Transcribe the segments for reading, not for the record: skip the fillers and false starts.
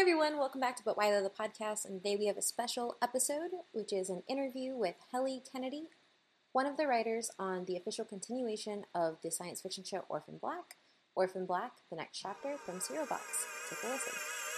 everyone, welcome back to But Why Though, the podcast, and today we have a special episode, which is an interview with Helly Kennedy, one of the writers on the official continuation of the science fiction show Orphan Black, the next chapter from Cereal Box. Take a listen.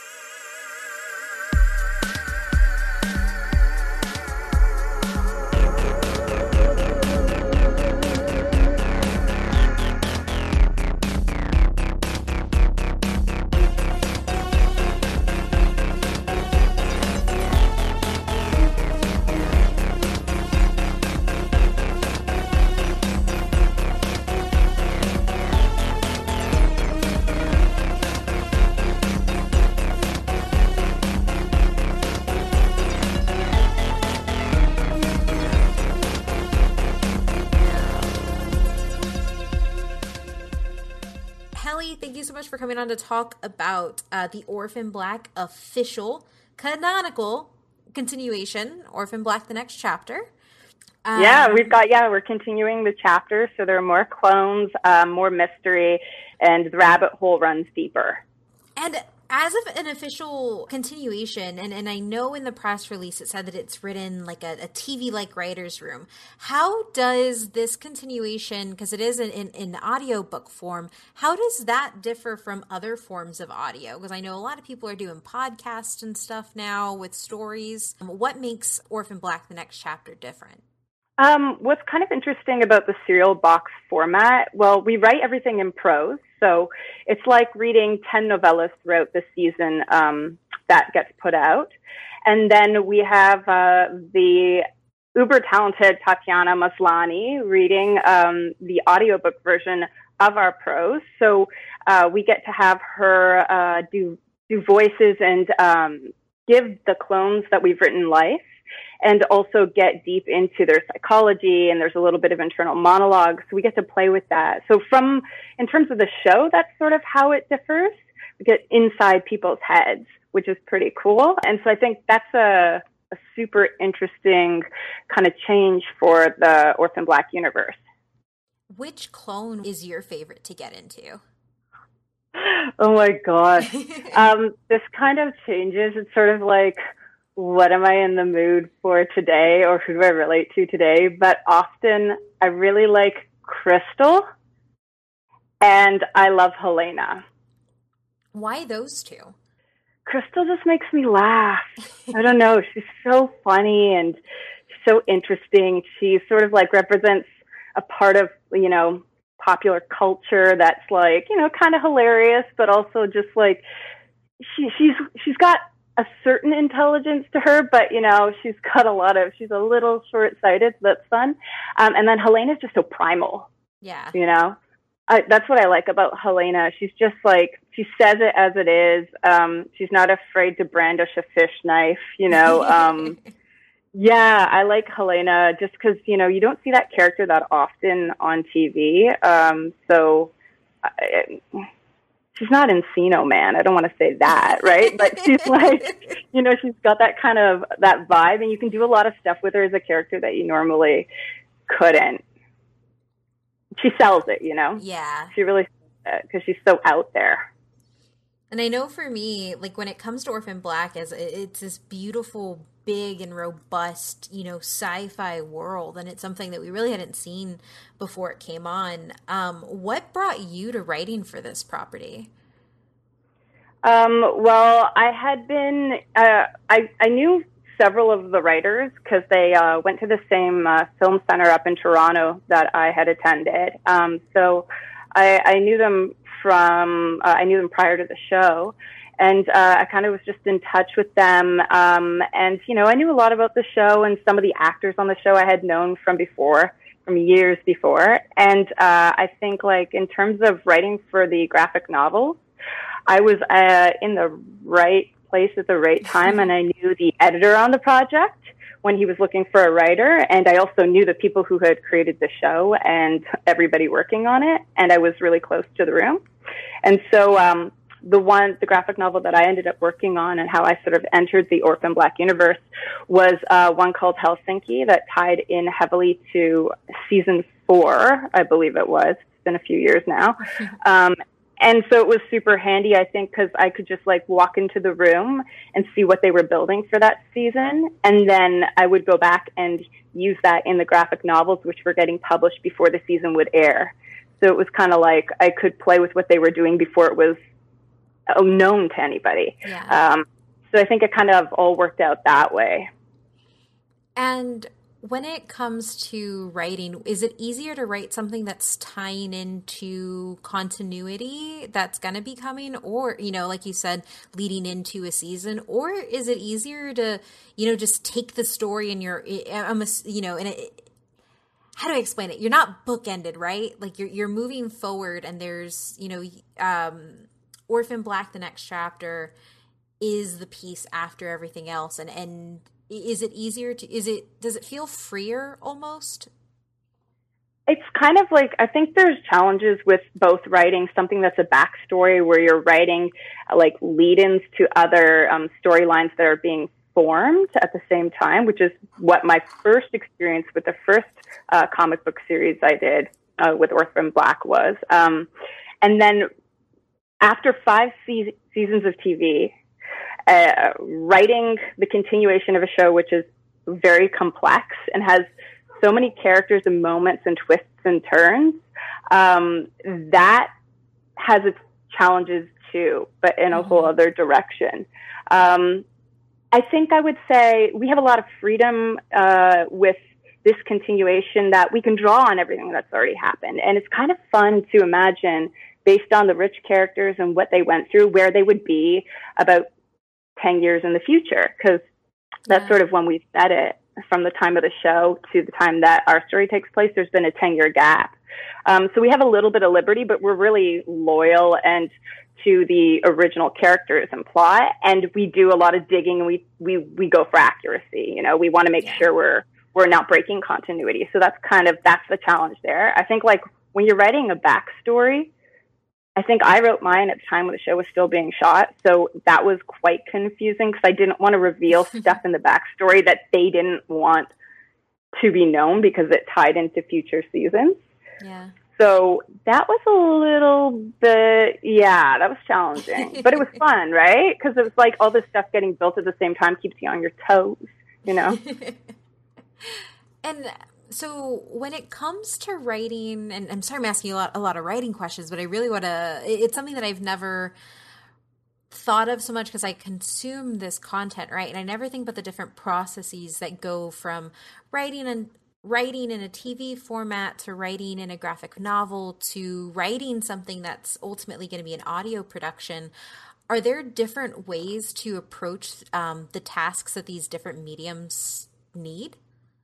Thank you so much for coming on to talk about the Orphan Black official canonical continuation, Orphan Black, the next chapter. We're continuing the chapter, so there are more clones, more mystery, and the rabbit hole runs deeper. And as of an official continuation, and I know in the press release it said that it's written like a TV-like writer's room. How does this continuation, because it is in audiobook form, how does that differ from other forms of audio? Because I know a lot of people are doing podcasts and stuff now with stories. What makes Orphan Black, the next chapter, different? What's kind of interesting about the Cereal Box format, well, we write everything in prose, so it's like reading 10 novellas throughout the season that gets put out. And then we have the uber-talented Tatiana Maslany reading the audiobook version of our prose. So we get to have her do voices and give the clones that we've written life, and also get deep into their psychology, and there's a little bit of internal monologue, so we get to play with that. So in terms of the show, that's sort of how it differs. We get inside people's heads, which is pretty cool. And so I think that's a super interesting kind of change for the Orphan Black universe. Which clone is your favorite to get into? Oh my gosh. This kind of changes. It's sort of like, what am I in the mood for today, or who do I relate to today? But often I really like Crystal, and I love Helena. Why those two? Crystal just makes me laugh. I don't know. She's so funny and so interesting. She sort of like represents a part of, popular culture that's like, kind of hilarious, but also just like she's got a certain intelligence to her, but she's a little short-sighted, so that's fun. And then Helena's just so primal. Yeah. That's what I like about Helena. She's just like, she says it as it is. She's not afraid to brandish a fish knife, Yeah, I like Helena just because, you don't see that character that often on TV. She's not Encino Man. I don't want to say that, right? But she's like, she's got that kind of, that vibe, and you can do a lot of stuff with her as a character that you normally couldn't. She sells it, Yeah. She really sells it because she's so out there. And I know for me, like when it comes to Orphan Black, it's this beautiful, big and robust, sci-fi world, and it's something that we really hadn't seen before it came on. What brought you to writing for this property? Well, I had been, I knew several of the writers because they went to the same film center up in Toronto that I had attended. So I knew them I knew them prior to the show. And I kind of was just in touch with them. And, I knew a lot about the show, and some of the actors on the show I had known from years before. And I think, like, in terms of writing for the graphic novels, I was in the right place at the right time, and I knew the editor on the project when he was looking for a writer. And I also knew the people who had created the show and everybody working on it. And I was really close to the room. And so, the graphic novel that I ended up working on and how I sort of entered the Orphan Black universe was one called Helsinki that tied in heavily to season 4, I believe it was. It's been a few years now. And so it was super handy, I think, because I could just like walk into the room and see what they were building for that season. And then I would go back and use that in the graphic novels, which were getting published before the season would air. So it was kind of like I could play with what they were doing before it was known to anybody. Yeah. So I think it kind of all worked out that way. And when it comes to writing, is it easier to write something that's tying into continuity that's going to be coming, or, you know, like you said, leading into a season, or is it easier to, you know, just take the story and you know, and how do I explain it? You're not bookended, right? Like you're moving forward, and there's, you know, Orphan Black, the next chapter is the piece after everything else, and is it easier to, does it feel freer almost? It's kind of like, I think there's challenges with both writing something that's a backstory where you're writing like lead-ins to other storylines that are being formed at the same time, which is what my first experience with the first comic book series I did with Orphan Black was. And then after 5 seasons of TV, writing the continuation of a show which is very complex and has so many characters and moments and twists and turns, that has its challenges too, but in a whole other direction. I think I would say we have a lot of freedom with this continuation that we can draw on everything that's already happened. And it's kind of fun to imagine, based on the rich characters and what they went through, where they would be about 10 years in the future, because that's sort of when we set it. From the time of the show to the time that our story takes place, there's been a 10-year gap. So we have a little bit of liberty, but we're really loyal and to the original characters and plot. And we do a lot of digging, and we go for accuracy. You know, we want to make sure we're not breaking continuity. So that's the challenge there. I think like when you're writing a backstory, I think I wrote mine at the time when the show was still being shot. So that was quite confusing because I didn't want to reveal stuff in the backstory that they didn't want to be known because it tied into future seasons. Yeah. So that was a little bit, that was challenging, but it was fun, right? Because it was like all this stuff getting built at the same time keeps you on your toes, you know? And so when it comes to writing, and I'm sorry I'm asking you a lot of writing questions, but I really want to, it's something that I've never thought of so much because I consume this content, right? And I never think about the different processes that go from writing in a TV format to writing in a graphic novel to writing something that's ultimately going to be an audio production. Are there different ways to approach the tasks that these different mediums need?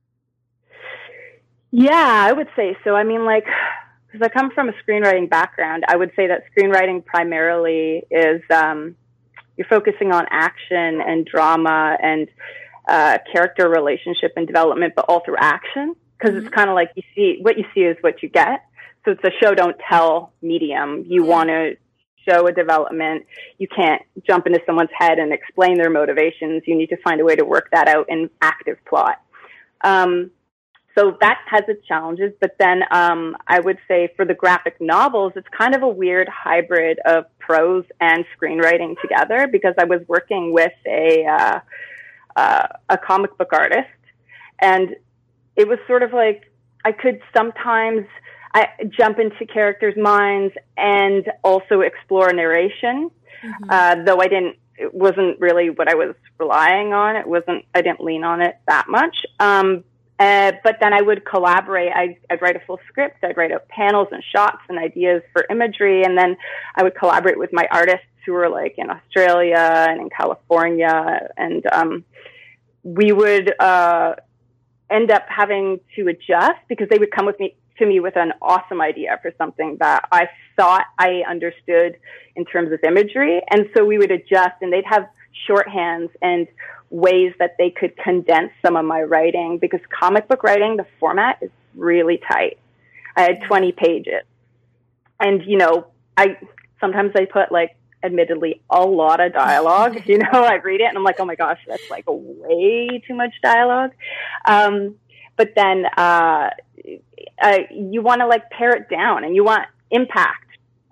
Yeah, I would say so. I mean, like, because I come from a screenwriting background, I would say that screenwriting primarily is you're focusing on action and drama and character relationship and development, but all through action. Because it's kind of like what you see is what you get. So it's a show don't tell medium. You want to show a development. You can't jump into someone's head and explain their motivations. You need to find a way to work that out in active plot. So that has its challenges. But then I would say for the graphic novels, it's kind of a weird hybrid of prose and screenwriting together, because I was working with a comic book artist, and it was sort of like I could sometimes jump into characters' minds and also explore narration, though it wasn't really what I was relying on. I didn't lean on it that much. But then I would collaborate. I'd write a full script. I'd write out panels and shots and ideas for imagery. And then I would collaborate with my artists who were like in Australia and in California. And we would end up having to adjust because they would come to me with an awesome idea for something that I thought I understood in terms of imagery. And so we would adjust, and they'd have shorthands and ways that they could condense some of my writing, because comic book writing, the format is really tight. I had 20 pages. And, you know, sometimes I put like, admittedly, a lot of dialogue. You know, I read it and I'm like, oh my gosh, that's like way too much dialogue. But then you want to like pare it down, and you want impact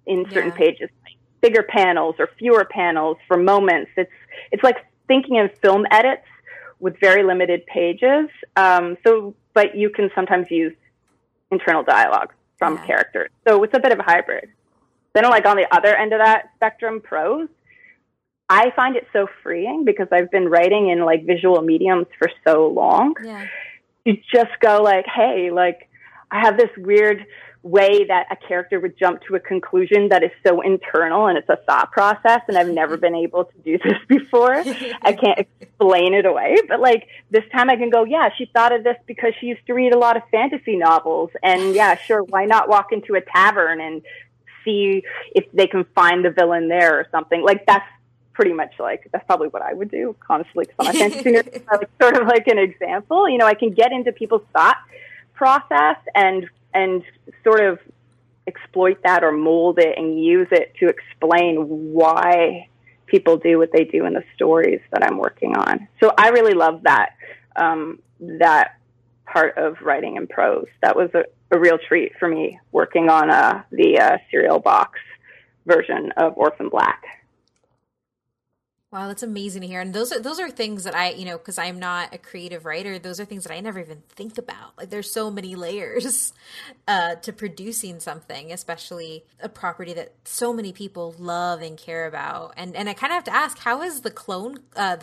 in certain pages, like bigger panels or fewer panels for moments. It's like thinking in film edits with very limited pages. But you can sometimes use internal dialogue from characters. So it's a bit of a hybrid. Then like on the other end of that spectrum, prose, I find it so freeing because I've been writing in like visual mediums for so long. Yeah. You just go like, hey, like I have this weird way that a character would jump to a conclusion that is so internal and it's a thought process, and I've never been able to do this before. I can't explain it away, but like this time I can go, yeah, she thought of this because she used to read a lot of fantasy novels, and yeah, sure, why not walk into a tavern and see if they can find the villain there or something. Like that's pretty much like, that's probably what I would do, honestly, because I'm a fantasy nerd. Like, sort of like an example, you know, I can get into people's thought process and sort of exploit that or mold it and use it to explain why people do what they do in the stories that I'm working on. So I really love that, that part of writing in prose. That was a real treat for me working on the cereal box version of Orphan Black. Wow, that's amazing to hear. And those are things that I, you know, because I'm not a creative writer, those are things that I never even think about. Like there's so many layers to producing something, especially a property that so many people love and care about. And I kind of have to ask, how is the clone I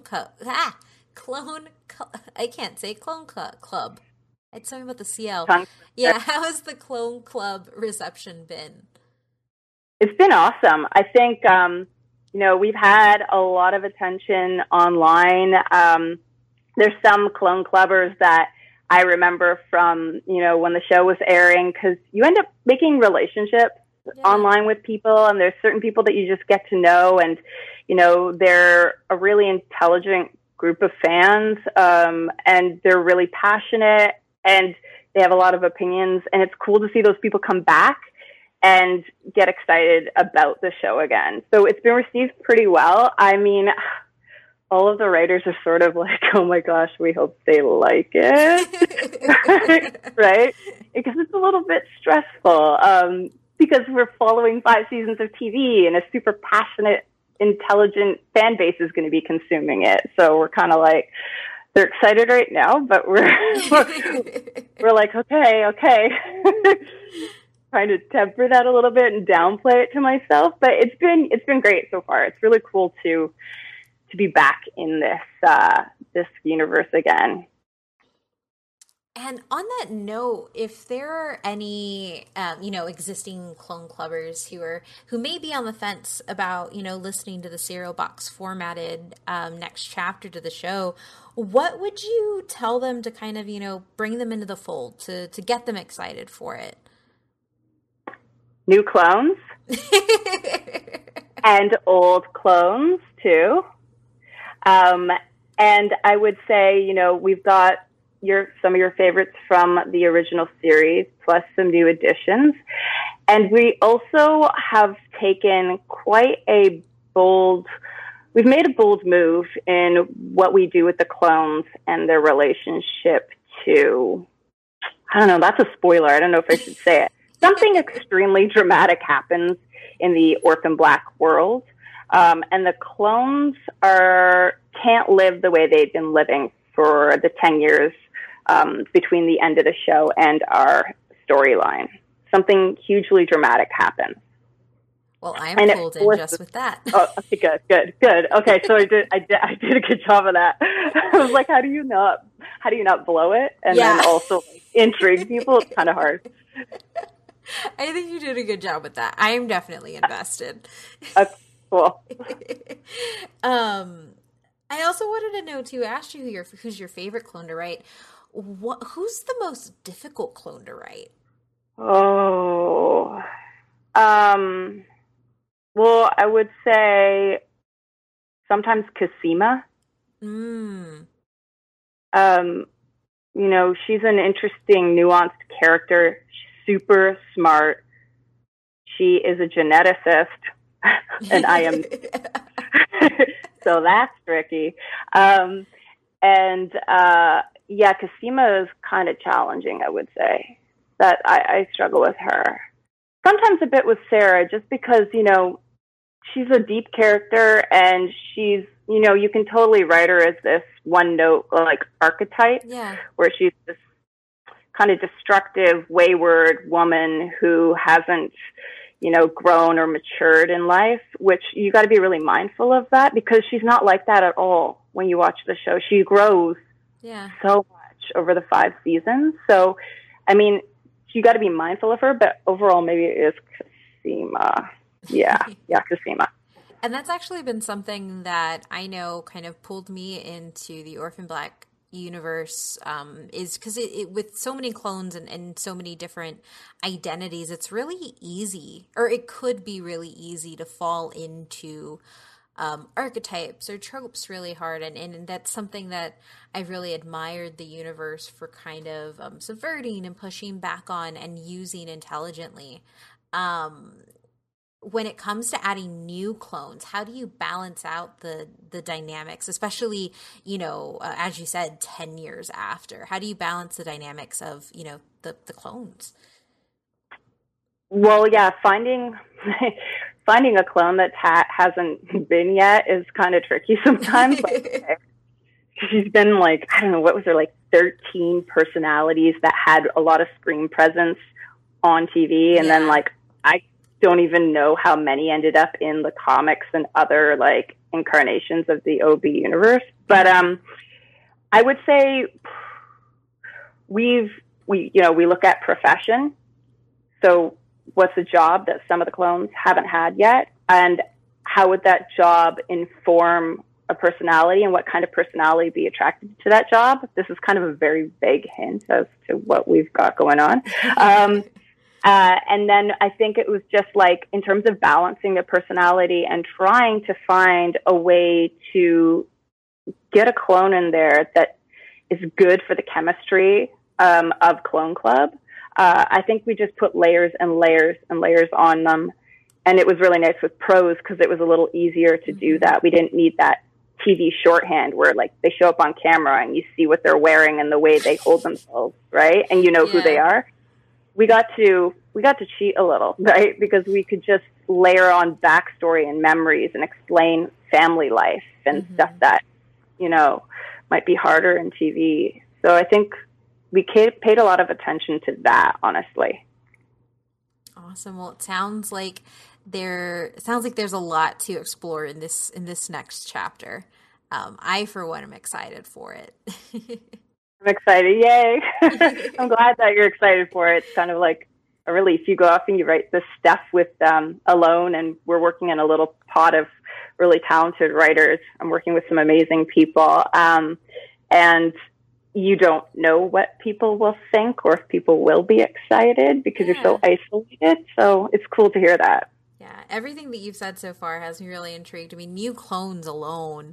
can't say clone club. It's something about the CL. Yeah, how has the Clone Club reception been? It's been awesome. I think, you know, we've had a lot of attention online. There's some clone clubbers that I remember from, you know, when the show was airing, because you end up making relationships online with people, and there's certain people that you just get to know, and, you know, they're a really intelligent group of fans, and they're really passionate, and they have a lot of opinions, and it's cool to see those people come back and get excited about the show again. So it's been received pretty well. I mean, all of the writers are sort of like, oh my gosh, we hope they like it. Right? Because it's a little bit stressful, because we're following 5 seasons of TV and a super passionate, intelligent fan base is going to be consuming it. So we're kind of like, they're excited right now, but we're like, okay. Trying to temper that a little bit and downplay it to myself, but it's been great so far. It's really cool to be back in this universe again. And on that note, if there are any you know, existing clone clubbers who may be on the fence about, you know, listening to the Cereal Box formatted next chapter to the show, what would you tell them to kind of, you know, bring them into the fold to get them excited for it? New clones and old clones too. And I would say, you know, we've got some of your favorites from the original series, plus some new additions. And we also have taken we've made a bold move in what we do with the clones and their relationship to, I don't know, that's a spoiler. I don't know if I should say it. Something extremely dramatic happens in the Orphan Black world, and the clones can't live the way they've been living for the 10 years between the end of the show and our storyline. Something hugely dramatic happens. Well, I'm pulled in just with that. Oh, okay, good. Okay, so I did a good job of that. I was like, how do you not blow it and then also like, intrigue people? It's kind of hard. I think you did a good job with that. I am definitely invested. That's cool. I also wanted to know too, asked you who's your favorite clone to write. Who's the most difficult clone to write? Oh, well, I would say sometimes Cosima. You know, she's an interesting, nuanced character. She's super smart. She is a geneticist, and I am. So that's tricky. Cosima is kind of challenging, I would say. That I struggle with her. Sometimes a bit with Sarah, just because, she's a deep character, and she's, you can totally write her as this one note, like, archetype, where she's this kind of destructive, wayward woman who hasn't, grown or matured in life, which you got to be really mindful of that, because she's not like that at all when you watch the show. She grows so much over the 5 seasons. So, I mean, you got to be mindful of her, but overall, maybe it is Cosima. Yeah, Cosima. And that's actually been something that I know kind of pulled me into the Orphan Black universe, is because it with so many clones and so many different identities, it's really easy, or it could be really easy to fall into archetypes or tropes really hard, and that's something that I've really admired the universe for kind of subverting and pushing back on and using intelligently. When it comes to adding new clones, how do you balance out the dynamics, especially, as you said, 10 years after? How do you balance the dynamics of, the clones? Well, yeah, finding a clone that hasn't been yet is kind of tricky sometimes. Like, she's been like, I don't know, what was there, like 13 personalities that had a lot of screen presence on TV, and then like I don't even know how many ended up in the comics and other like incarnations of the OB universe. But I would say we look at profession. So what's a job that some of the clones haven't had yet, and how would that job inform a personality, and what kind of personality be attracted to that job? This is kind of a very vague hint as to what we've got going on. And then I think it was just like, in terms of balancing the personality and trying to find a way to get a clone in there that is good for the chemistry of Clone Club. I think we just put layers and layers and layers on them. And it was really nice with pros, because it was a little easier to do that. We didn't need that TV shorthand where like they show up on camera and you see what they're wearing and the way they hold themselves, right? And you know who they are. We got to cheat a little, right? Because we could just layer on backstory and memories and explain family life and stuff that, might be harder in TV. So I think we paid a lot of attention to that, honestly. Awesome. Well, it sounds like there's a lot to explore in this next chapter. I, for one, am excited for it. I'm excited. Yay. I'm glad that you're excited for it. It's kind of like a relief. You go off and you write this stuff with alone, and we're working in a little pot of really talented writers. I'm working with some amazing people. And you don't know what people will think or if people will be excited, because you're so isolated. So it's cool to hear that. Yeah. Everything that you've said so far has me really intrigued. I mean, new clones alone,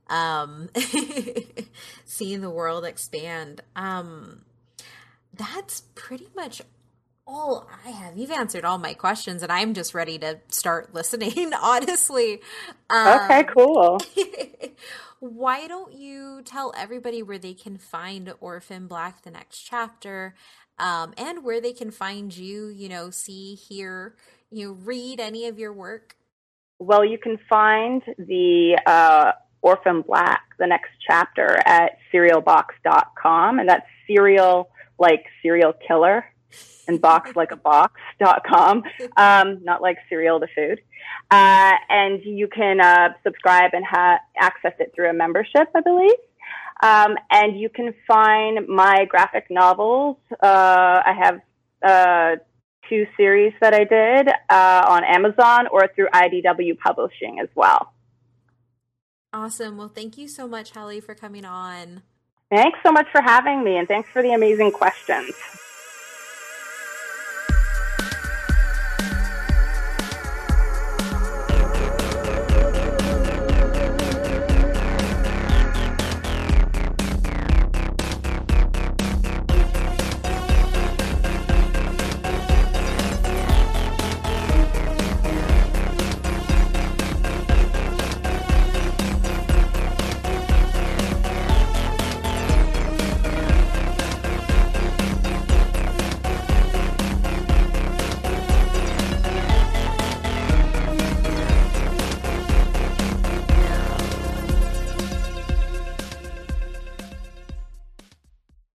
seeing the world expand. That's pretty much all I have. You've answered all my questions, and I'm just ready to start listening, honestly. Okay, cool. Why don't you tell everybody where they can find Orphan Black, the next chapter, and where they can find you, see, hear, read any of your work? Well, you can find the Orphan Black, the next chapter, at serialbox.com, and that's serial like serial killer and box like a box.com, not like cereal, the food. And you can subscribe and access it through a membership, I believe. And you can find my graphic novels. I have 2 series that I did on Amazon or through IDW Publishing as well. Awesome. Well, thank you so much, Hallie, for coming on. Thanks so much for having me, and thanks for the amazing questions.